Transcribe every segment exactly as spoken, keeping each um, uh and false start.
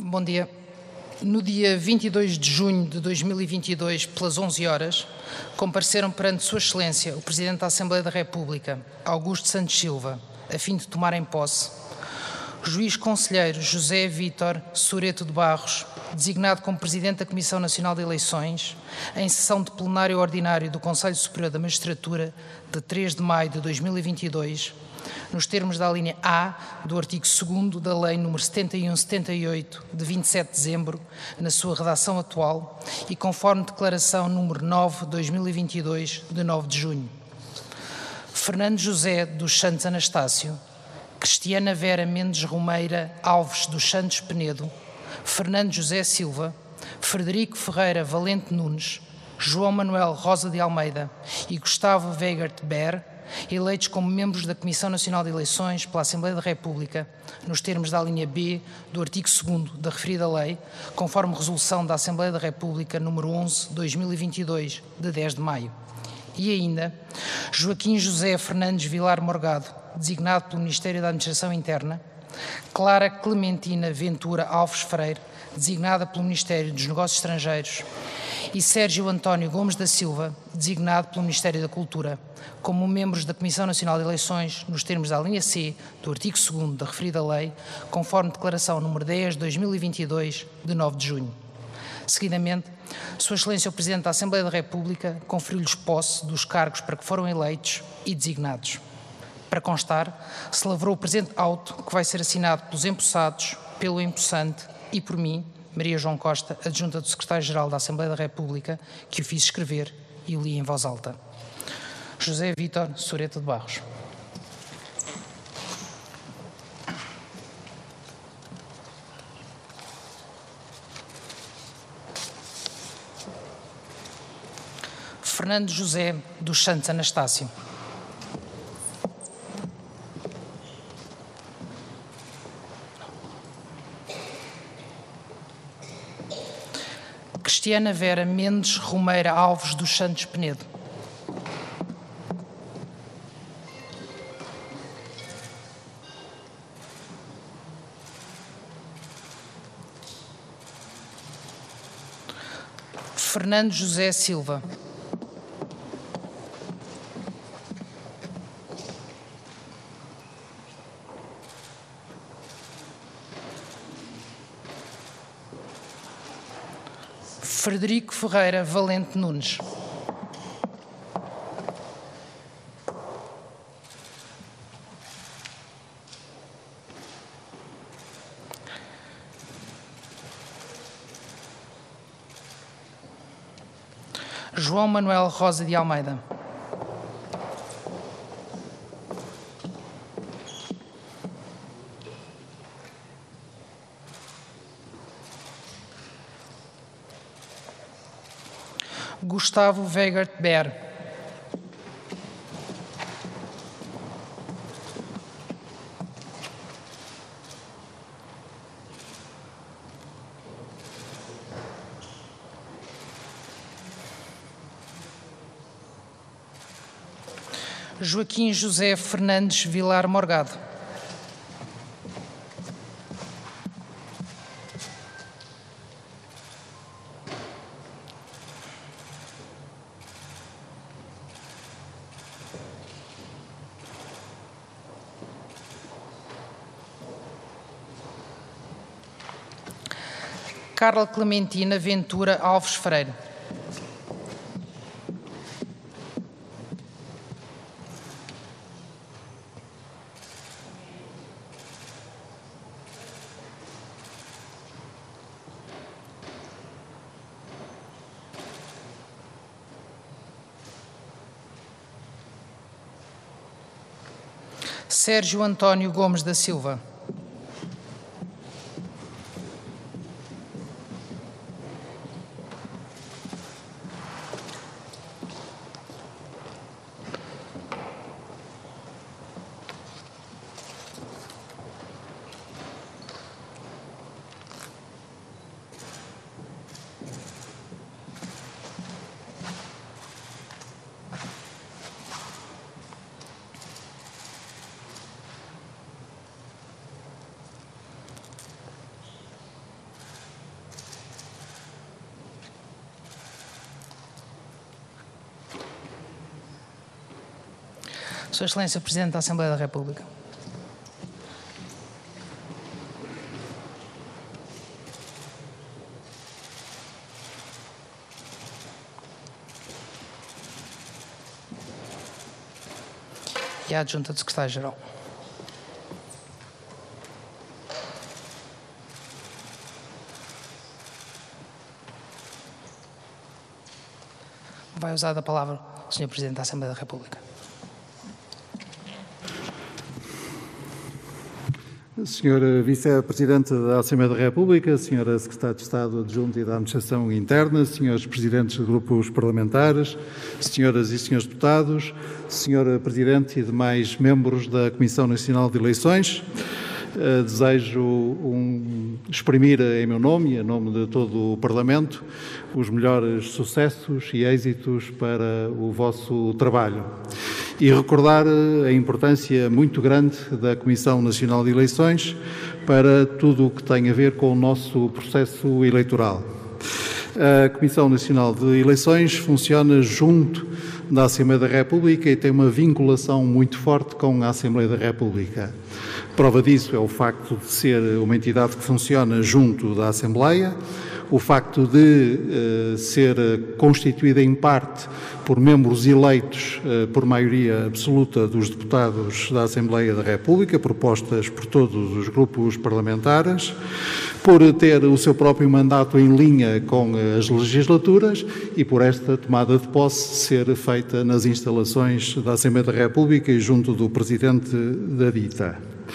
Bom dia. No dia vinte e dois de junho de dois mil e vinte e dois, pelas onze horas, compareceram perante Sua Excelência o Presidente da Assembleia da República, Augusto Santos Silva, a fim de tomarem posse, o Juiz Conselheiro José Vítor Soreto de Barros, designado como Presidente da Comissão Nacional de Eleições, em sessão de plenário ordinário do Conselho Superior da Magistratura de três de maio de dois mil e vinte e dois, nos termos da alínea A do artigo segundo da Lei número setenta e um setenta e oito, de vinte e sete de dezembro, na sua redação atual, e conforme declaração número nove de dois mil e vinte e dois, de nove de junho. Fernando José dos Santos Anastácio, Cristiana Vera Mendes Romeira Alves dos Santos Penedo, Fernando José Silva, Frederico Ferreira Valente Nunes, João Manuel Rosa de Almeida e Gustavo Weigert Ber, eleitos como membros da Comissão Nacional de Eleições pela Assembleia da República, nos termos da alínea B do artigo segundo da referida lei, conforme resolução da Assembleia da República número onze, dois mil e vinte e dois, de dez de maio. E ainda, Joaquim José Fernandes Vilar Morgado, designado pelo Ministério da Administração Interna, Clara Clementina Ventura Alves Freire, designada pelo Ministério dos Negócios Estrangeiros, e Sérgio António Gomes da Silva, designado pelo Ministério da Cultura, como membros da Comissão Nacional de Eleições, nos termos da linha C do artigo segundo da referida lei, conforme declaração número dez de dois mil e vinte e dois, de nove de junho. Seguidamente, Sua Excelência o Presidente da Assembleia da República conferiu-lhes posse dos cargos para que foram eleitos e designados. Para constar, se lavrou o presente auto, que vai ser assinado pelos empossados, pelo empossante e por mim, Maria João Costa, adjunta do Secretário-Geral da Assembleia da República, que o fiz escrever e o li em voz alta. José Vítor Soreto de Barros. Fernando José dos Santos Anastácio. Cristiana Vera Mendes Romeira Alves dos Santos Penedo. Fernando José Silva. Frederico Ferreira Valente Nunes. João Manuel Rosa de Almeida. Gustavo Weigert Ber. Joaquim José Fernandes Vilar Morgado. Carla Clementina Ventura Alves Freire. Sérgio António Gomes da Silva. Sua Excelência, Presidente da Assembleia da República. E a Adjunta de Secretário-Geral. Vai usar a palavra o senhor Presidente da Assembleia da República. senhora Vice-Presidente da Assembleia da República, senhora Secretária de Estado Adjunta e da Administração Interna, senhores Presidentes de grupos parlamentares, senhoras e senhores deputados, senhora Presidente e demais membros da Comissão Nacional de Eleições, desejo um, exprimir em meu nome e em nome de todo o Parlamento os melhores sucessos e êxitos para o vosso trabalho. E recordar a importância muito grande da Comissão Nacional de Eleições para tudo o que tem a ver com o nosso processo eleitoral. A Comissão Nacional de Eleições funciona junto da Assembleia da República e tem uma vinculação muito forte com a Assembleia da República. Prova disso é o facto de ser uma entidade que funciona junto da Assembleia, o facto de uh, ser constituída em parte por membros eleitos uh, por maioria absoluta dos deputados da Assembleia da República, propostas por todos os grupos parlamentares, por ter o seu próprio mandato em linha com as legislaturas e por esta tomada de posse ser feita nas instalações da Assembleia da República e junto do Presidente da dita.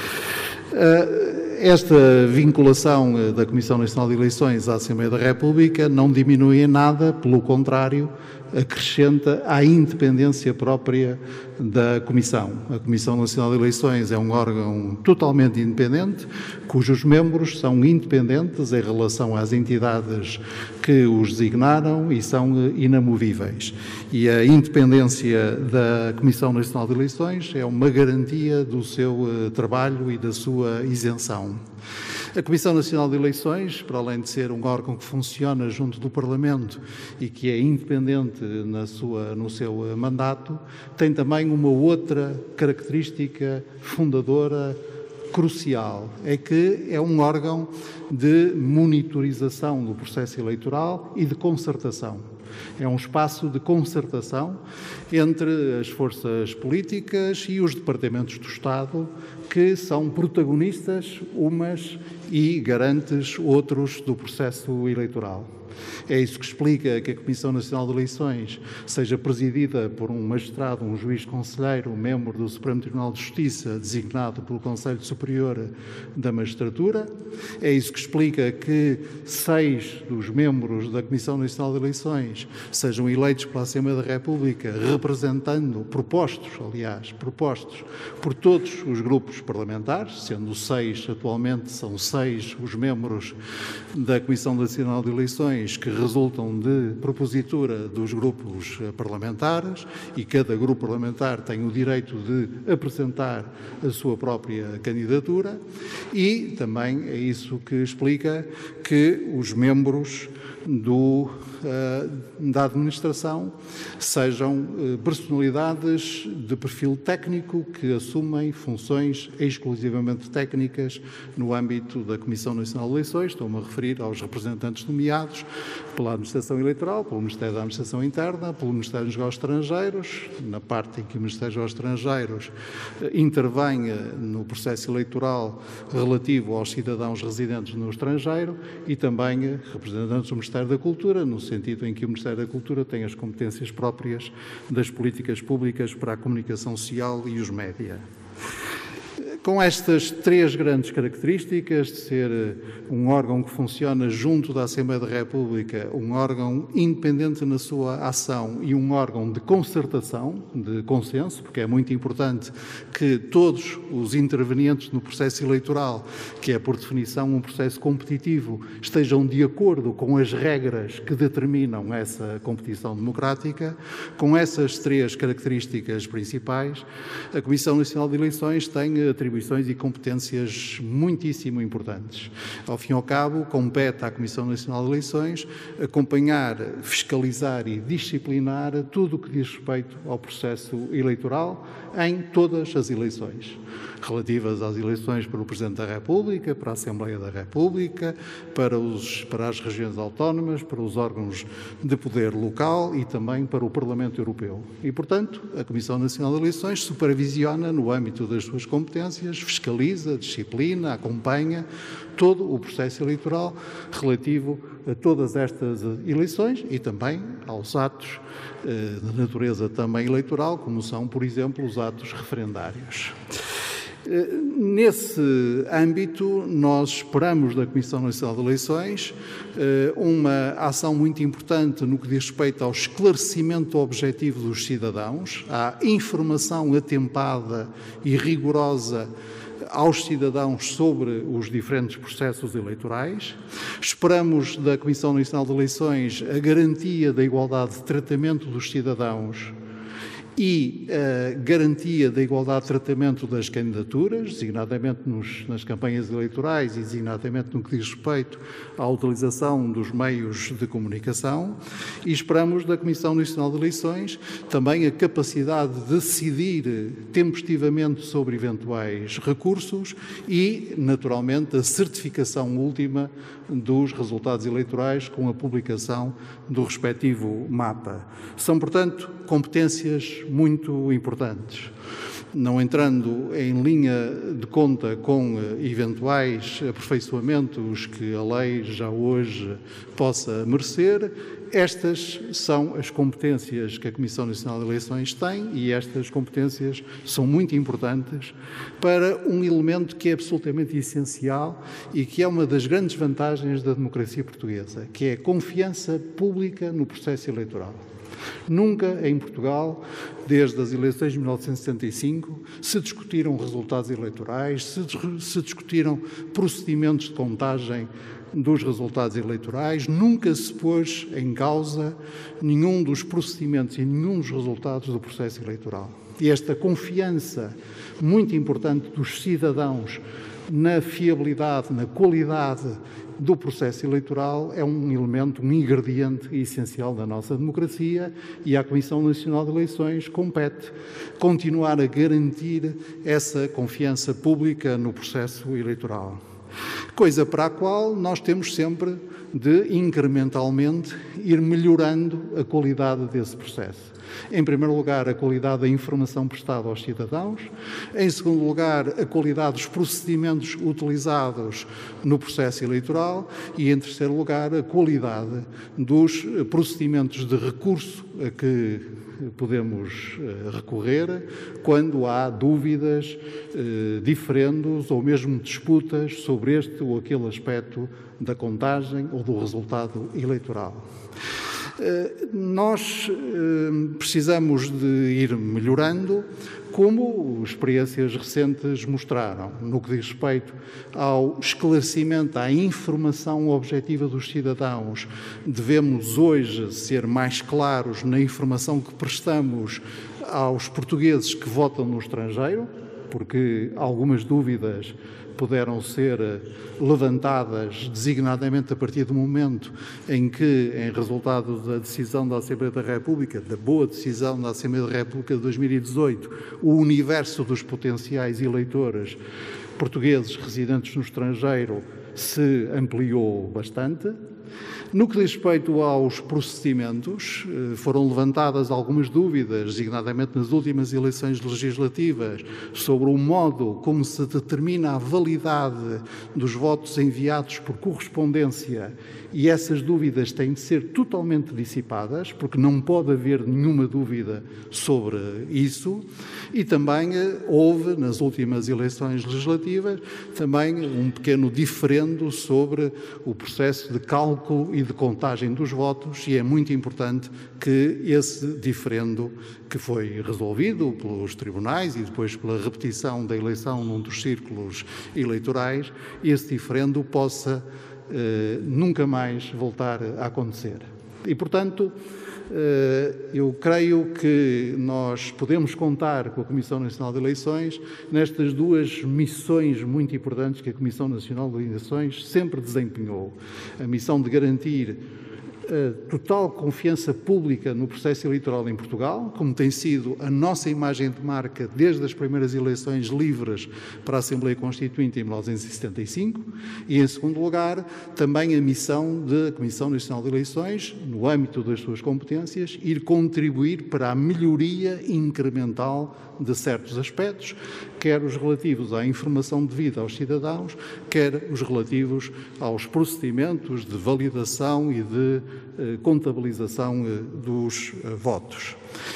Uh, Esta vinculação da Comissão Nacional de Eleições à Assembleia da República não diminui em nada, pelo contrário, acrescenta à independência própria da Comissão. A Comissão Nacional de Eleições é um órgão totalmente independente, cujos membros são independentes em relação às entidades que os designaram e são inamovíveis. E a independência da Comissão Nacional de Eleições é uma garantia do seu trabalho e da sua isenção. A Comissão Nacional de Eleições, para além de ser um órgão que funciona junto do Parlamento e que é independente na sua, no seu mandato, tem também uma outra característica fundadora crucial, é que é um órgão de monitorização do processo eleitoral e de concertação. É um espaço de concertação entre as forças políticas e os departamentos do Estado, que são protagonistas umas e garantes outros do processo eleitoral. É isso que explica que a Comissão Nacional de Eleições seja presidida por um magistrado, um juiz conselheiro, um membro do Supremo Tribunal de Justiça, designado pelo Conselho Superior da Magistratura. É isso que explica que seis dos membros da Comissão Nacional de Eleições sejam eleitos pela Assembleia da República, representando, propostos, aliás, propostos por todos os grupos parlamentares, sendo seis atualmente, são seis os membros da Comissão Nacional de Eleições que resultam de propositura dos grupos parlamentares e cada grupo parlamentar tem o direito de apresentar a sua própria candidatura e também é isso que explica que os membros do, uh, da administração sejam uh, personalidades de perfil técnico que assumem funções exclusivamente técnicas no âmbito da Comissão Nacional de Eleições. Estou-me a referir aos representantes nomeados pela Administração Eleitoral, pelo Ministério da Administração Interna, pelo Ministério dos Negócios Estrangeiros, na parte em que o Ministério dos Negócios Estrangeiros uh, intervém uh, no processo eleitoral relativo aos cidadãos residentes no estrangeiro e também uh, representantes do Ministério da Cultura, no sentido em que o Ministério da Cultura tem as competências próprias das políticas públicas para a comunicação social e os média. Com estas três grandes características de ser um órgão que funciona junto da Assembleia da República, um órgão independente na sua ação e um órgão de concertação, de consenso, porque é muito importante que todos os intervenientes no processo eleitoral, que é por definição um processo competitivo, estejam de acordo com as regras que determinam essa competição democrática. Com essas três características principais, a Comissão Nacional de Eleições tem atribuições e competências muitíssimo importantes. Ao fim e ao cabo, compete à Comissão Nacional de Eleições acompanhar, fiscalizar e disciplinar tudo o que diz respeito ao processo eleitoral em todas as eleições, relativas às eleições para o Presidente da República, para a Assembleia da República, para, os, para as regiões autónomas, para os órgãos de poder local e também para o Parlamento Europeu. E, portanto, a Comissão Nacional de Eleições supervisiona no âmbito das suas competências, fiscaliza, disciplina, acompanha todo o processo eleitoral relativo a todas estas eleições e também aos atos eh, de natureza também eleitoral, como são, por exemplo, os atos referendários. Nesse âmbito, nós esperamos da Comissão Nacional de Eleições uma ação muito importante no que diz respeito ao esclarecimento objetivo dos cidadãos, à informação atempada e rigorosa aos cidadãos sobre os diferentes processos eleitorais. Esperamos da Comissão Nacional de Eleições a garantia da igualdade de tratamento dos cidadãos e a garantia da igualdade de tratamento das candidaturas, designadamente nos, nas campanhas eleitorais e designadamente no que diz respeito à utilização dos meios de comunicação, e esperamos da Comissão Nacional de Eleições também a capacidade de decidir tempestivamente sobre eventuais recursos e, naturalmente, a certificação última dos resultados eleitorais com a publicação do respectivo mapa. São, portanto, competências muito importantes. Não entrando em linha de conta com eventuais aperfeiçoamentos que a lei já hoje possa merecer, estas são as competências que a Comissão Nacional de Eleições tem e estas competências são muito importantes para um elemento que é absolutamente essencial e que é uma das grandes vantagens da democracia portuguesa, que é a confiança pública no processo eleitoral. Nunca em Portugal, desde as eleições de mil novecentos e setenta e cinco, se discutiram resultados eleitorais, se, se discutiram procedimentos de contagem dos resultados eleitorais, nunca se pôs em causa nenhum dos procedimentos e nenhum dos resultados do processo eleitoral. E esta confiança muito importante dos cidadãos na fiabilidade, na qualidade do processo eleitoral é um elemento, um ingrediente essencial da nossa democracia e à Comissão Nacional de Eleições compete continuar a garantir essa confiança pública no processo eleitoral. Coisa para a qual nós temos sempre de, incrementalmente, ir melhorando a qualidade desse processo. Em primeiro lugar, a qualidade da informação prestada aos cidadãos. Em segundo lugar, a qualidade dos procedimentos utilizados no processo eleitoral. E, em terceiro lugar, a qualidade dos procedimentos de recurso a que podemos recorrer quando há dúvidas, diferendos ou mesmo disputas sobre este ou aquele aspecto da contagem ou do resultado eleitoral. Nós precisamos de ir melhorando, como experiências recentes mostraram, no que diz respeito ao esclarecimento, à informação objetiva dos cidadãos. Devemos hoje ser mais claros na informação que prestamos aos portugueses que votam no estrangeiro, porque algumas dúvidas puderam ser levantadas designadamente a partir do momento em que, em resultado da decisão da Assembleia da República, da boa decisão da Assembleia da República de dois mil e dezoito, o universo dos potenciais eleitores portugueses residentes no estrangeiro se ampliou bastante. No que diz respeito aos procedimentos, foram levantadas algumas dúvidas, designadamente nas últimas eleições legislativas, sobre o modo como se determina a validade dos votos enviados por correspondência, e essas dúvidas têm de ser totalmente dissipadas, porque não pode haver nenhuma dúvida sobre isso. E também houve, nas últimas eleições legislativas, também um pequeno diferendo sobre o processo de cálculo e de contagem dos votos, e é muito importante que esse diferendo, que foi resolvido pelos tribunais e depois pela repetição da eleição num dos círculos eleitorais, esse diferendo possa eh, nunca mais voltar a acontecer. E, portanto, eu creio que nós podemos contar com a Comissão Nacional de Eleições nestas duas missões muito importantes que a Comissão Nacional de Eleições sempre desempenhou. A missão de garantir a total confiança pública no processo eleitoral em Portugal, como tem sido a nossa imagem de marca desde as primeiras eleições livres para a Assembleia Constituinte em mil novecentos e setenta e cinco, e, em segundo lugar, também a missão da Comissão Nacional de Eleições, no âmbito das suas competências, ir contribuir para a melhoria incremental de certos aspectos, quer os relativos à informação devida aos cidadãos, quer os relativos aos procedimentos de validação e de eh, contabilização eh, dos eh, votos.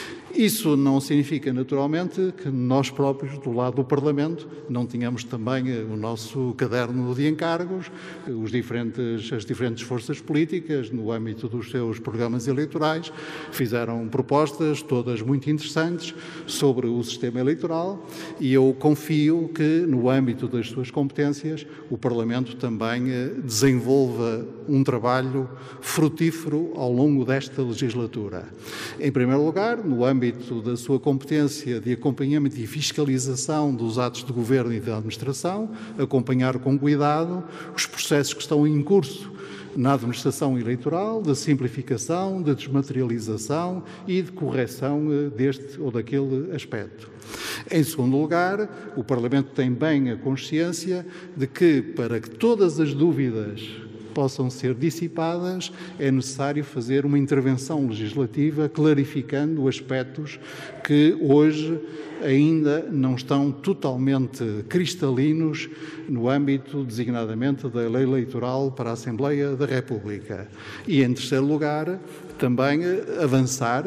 Isso não significa, naturalmente, que nós próprios, do lado do Parlamento, não tenhamos também o nosso caderno de encargos, os diferentes, as diferentes forças políticas, no âmbito dos seus programas eleitorais, fizeram propostas, todas muito interessantes, sobre o sistema eleitoral, e eu confio que, no âmbito das suas competências, o Parlamento também desenvolva um trabalho frutífero ao longo desta legislatura. Em primeiro lugar, no âmbito da sua competência de acompanhamento e fiscalização dos atos de governo e da administração, acompanhar com cuidado os processos que estão em curso na administração eleitoral, de simplificação, de desmaterialização e de correção deste ou daquele aspecto. Em segundo lugar, o Parlamento tem bem a consciência de que, para que todas as dúvidas possam ser dissipadas, é necessário fazer uma intervenção legislativa clarificando aspectos que hoje ainda não estão totalmente cristalinos no âmbito, designadamente, da lei eleitoral para a Assembleia da República. E, em terceiro lugar, também avançar,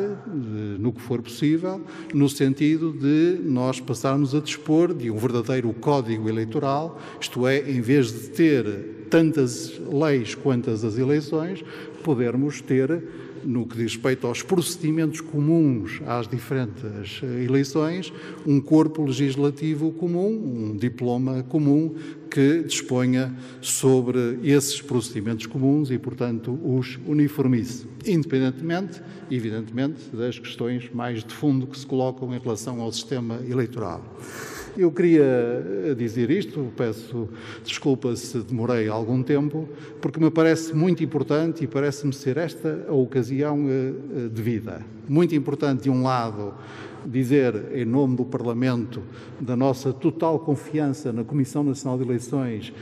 no que for possível, no sentido de nós passarmos a dispor de um verdadeiro código eleitoral, isto é, em vez de ter tantas leis quantas as eleições, podermos ter, no que diz respeito aos procedimentos comuns às diferentes eleições, um corpo legislativo comum, um diploma comum que disponha sobre esses procedimentos comuns e, portanto, os uniformize, independentemente, evidentemente, das questões mais de fundo que se colocam em relação ao sistema eleitoral. Eu queria dizer isto, peço desculpa se demorei algum tempo, porque me parece muito importante e parece-me ser esta a ocasião devida. Muito importante, de um lado, dizer, em nome do Parlamento, da nossa total confiança na Comissão Nacional de Eleições,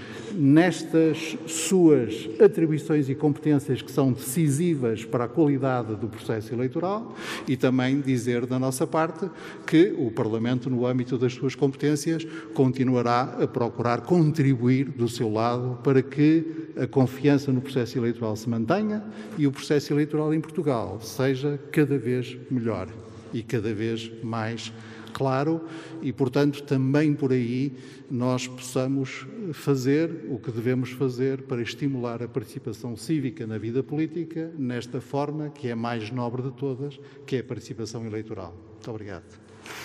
nestas suas atribuições e competências que são decisivas para a qualidade do processo eleitoral, e também dizer, da nossa parte, que o Parlamento, no âmbito das suas competências, continuará a procurar contribuir do seu lado para que a confiança no processo eleitoral se mantenha e o processo eleitoral em Portugal seja cada vez melhor e cada vez mais claro e, portanto, também por aí nós possamos fazer o que devemos fazer para estimular a participação cívica na vida política nesta forma que é a mais nobre de todas, que é a participação eleitoral. Muito obrigado.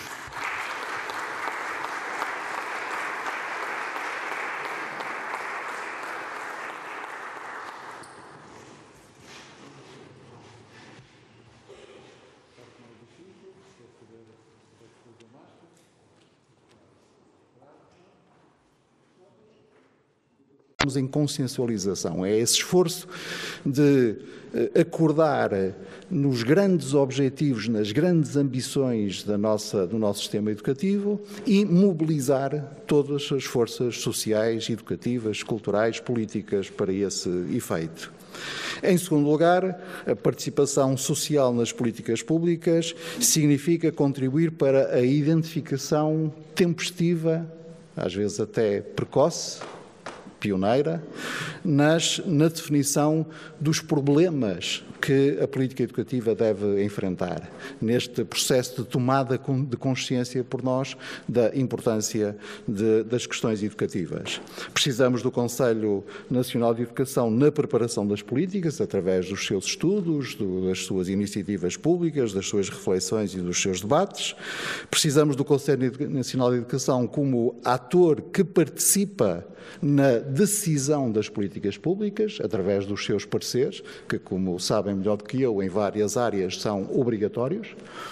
Em consciencialização, é esse esforço de acordar nos grandes objetivos, nas grandes ambições da nossa, do nosso sistema educativo e mobilizar todas as forças sociais, educativas, culturais, políticas para esse efeito. Em segundo lugar, a participação social nas políticas públicas significa contribuir para a identificação tempestiva, às vezes até precoce, pioneira, nas, na definição dos problemas que a política educativa deve enfrentar, neste processo de tomada de consciência por nós da importância de, das questões educativas. Precisamos do Conselho Nacional de Educação na preparação das políticas, através dos seus estudos, do, das suas iniciativas públicas, das suas reflexões e dos seus debates. Precisamos do Conselho Nacional de Educação como ator que participa na decisão das políticas públicas, através dos seus pareceres, que, como sabem melhor do que eu, em várias áreas são obrigatórios.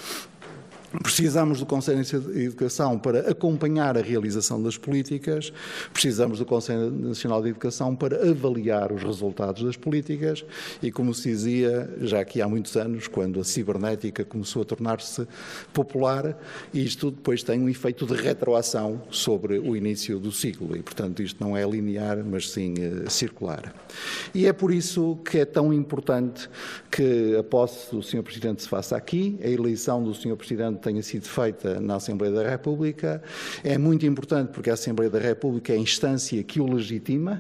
Precisamos do Conselho de Educação para acompanhar a realização das políticas, precisamos do Conselho Nacional de Educação para avaliar os resultados das políticas e, como se dizia já aqui há muitos anos, quando a cibernética começou a tornar-se popular, isto depois tem um efeito de retroação sobre o início do ciclo e, portanto, isto não é linear, mas sim uh, circular. E é por isso que é tão importante que a posse do senhor Presidente se faça aqui, a eleição do senhor Presidente tenha sido feita na Assembleia da República. É muito importante porque a Assembleia da República é a instância que o legitima.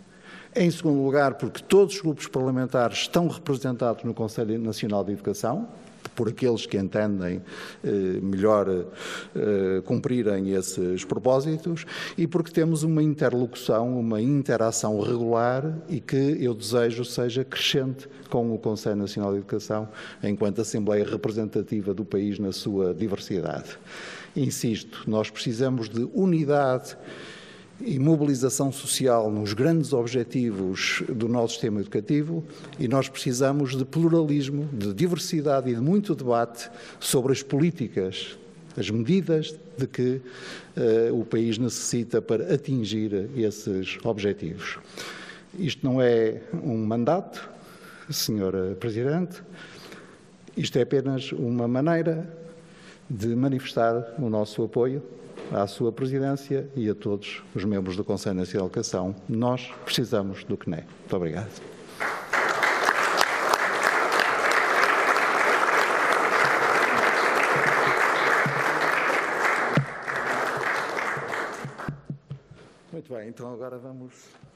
Em segundo lugar, porque todos os grupos parlamentares estão representados no Conselho Nacional de Educação, por aqueles que entendem eh, melhor eh, cumprirem esses propósitos, e porque temos uma interlocução, uma interação regular e que eu desejo seja crescente com o Conselho Nacional de Educação, enquanto Assembleia representativa do país na sua diversidade. Insisto, nós precisamos de unidade e mobilização social nos grandes objetivos do nosso sistema educativo e nós precisamos de pluralismo, de diversidade e de muito debate sobre as políticas, as medidas de que uh, o país necessita para atingir esses objetivos. Isto não é um mandato, senhora Presidente, isto é apenas uma maneira de manifestar o nosso apoio à sua Presidência e a todos os membros do Conselho Nacional de Educação. Nós precisamos do C N E. Muito obrigado. Muito bem, então agora vamos...